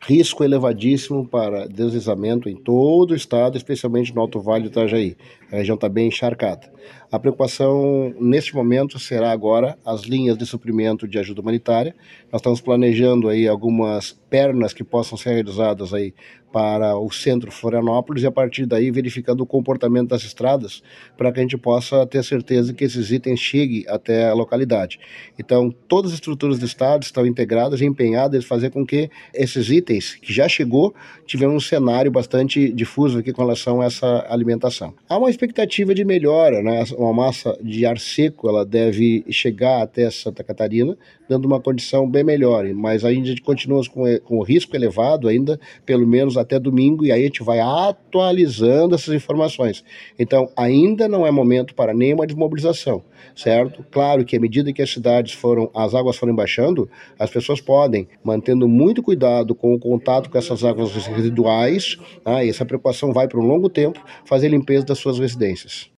risco elevadíssimo para deslizamento em todo o estado, especialmente no Alto Vale do Itajaí. A região está bem encharcada. A preocupação neste momento será agora as linhas de suprimento de ajuda humanitária. Nós estamos planejando aí algumas pernas que possam ser realizadas aí para o centro de Florianópolis e a partir daí verificando o comportamento das estradas para que a gente possa ter certeza que esses itens cheguem até a localidade. Então, todas as estruturas do estado estão integradas e empenhadas em fazer com que esses itens que já chegou tivemos um cenário bastante difuso aqui com relação a essa alimentação. Há uma expectativa de melhora, né? Uma massa de ar seco ela deve chegar até Santa Catarina, dando uma condição bem melhor, mas ainda a gente continua com o risco elevado ainda, pelo menos até domingo, e aí a gente vai atualizando essas informações. Então, ainda não é momento para nenhuma desmobilização, certo? Claro que à medida que as águas foram baixando, as pessoas podem, mantendo muito cuidado com o contato com essas águas residuais, e essa preocupação vai para um longo tempo, fazer limpeza das suas residências.